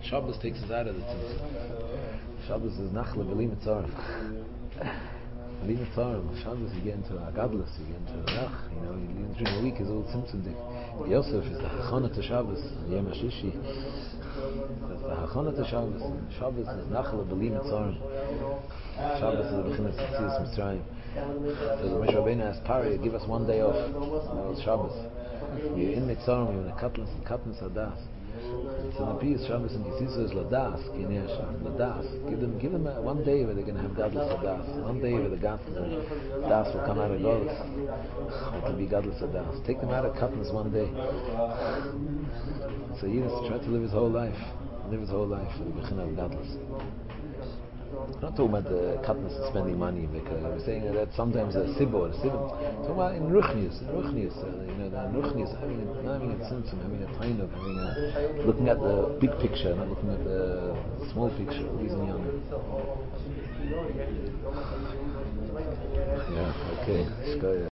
Shabbos takes us out of the tzimtzum. Shabbos is nachla b'li mitzarim. B'li mitzarim. Shabbos you get into a gadlus, you get into a rach. During the week is all tzimtzum. Yosef is the hachana to Shabbos. Yom HaShishi. That's the hachana to Shabbos. Shabbos is nachla b'li mitzarim. Shabbos is the beginning of Tzitzis Mitzrayim. So the Moshe Rabbeinu asked Pari, give us one day off. That was Shabbos. You're in Mitzrayim, you're in a katnas hadas. So the piece Shabbos and Kisisa is ladas, ladas. Give them one day where they're going to have gadlus hadas. One day where the das will come out of gadlus. It will be gadlus hadas. Take them out of katnas one day. So Yiddish try to live his whole life. Live his whole life for the beginning of gadlus. I'm not talking about the katnas and spending money, because we're saying that sometimes a sibor, talking about in ruchnius, the ruchnius, not having a tzimtzum, having a tainuk, looking at the big picture, not looking at the small picture. Yeah, okay.